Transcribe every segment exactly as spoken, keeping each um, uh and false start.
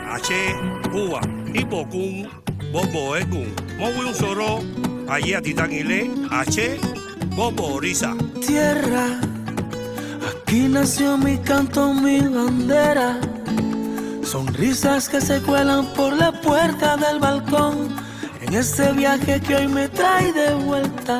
H, Cuba, Hipocún, Bobo Ecún, Mowi un Soro, allí a Titán-Ilé, H, Bobo Orisa. Tierra, aquí nació mi canto, mi bandera. Sonrisas que se cuelan por la puerta del balcón. En este viaje que hoy me trae de vuelta.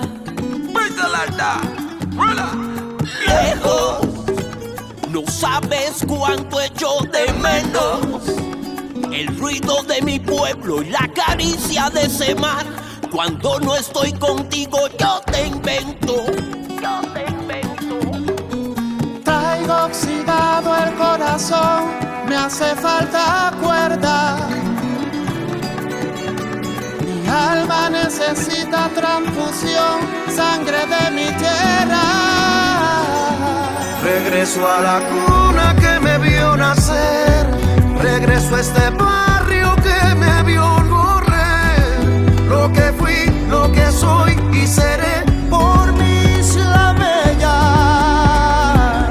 Lejos, no sabes cuánto echo de menos el ruido de mi pueblo y la caricia de ese mar. Cuando no estoy contigo yo te invento, yo te invento. Traigo oxidado el corazón, me hace falta cuerda. Mi alma necesita transfusión, sangre de mi tierra. Regreso a la cuna que me vio nacer, regreso a este barrio que me vio correr. Lo que fui, lo que soy y seré por mi isla bella.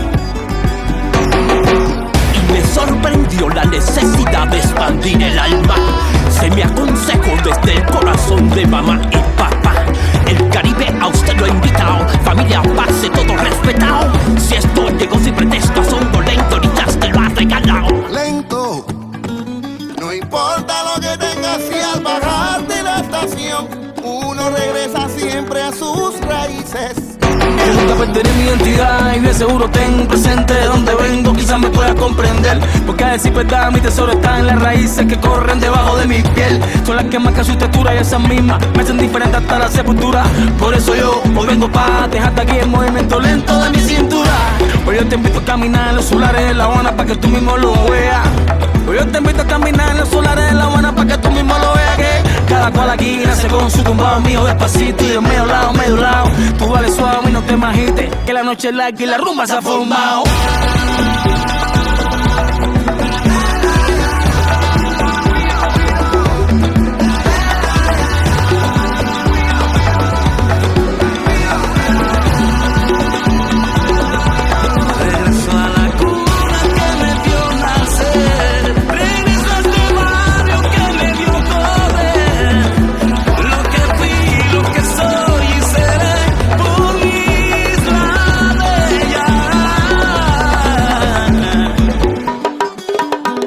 Y me sorprendió la necesidad de expandir el alma. Se me aconsejó desde el corazón de mamá y papá. El Caribe a usted lo ha invitado, familia, pase, todo respetado. Si esto llegó sin pretexto, a sondo lento, ahorita te lo ha regalado. Lento, no importa lo que tengas, si al bajar de la estación uno regresa siempre a sus raíces. Yo nunca perderé mi identidad y de seguro tengo presente de donde vengo, quizás me pueda comprender. Porque a decir verdad, mi tesoro está en las raíces que corren debajo de mi piel. Son las que marcan su textura y esas mismas me hacen diferente hasta la sepultura. Por eso yo hoy vengo pa' dejarte aquí el movimiento lento de mi cintura. Hoy yo te invito a caminar en los solares de La Habana pa' que tú mismo lo veas. Hoy yo te invito a caminar en los solares de La Habana pa' que tú mismo lo veas. Que cada cual aquí nace con su tumbado mío despacito y de medio lado, medio lado. Tú vales suave y no te magites, que la noche es larga y la rumba se ha formado.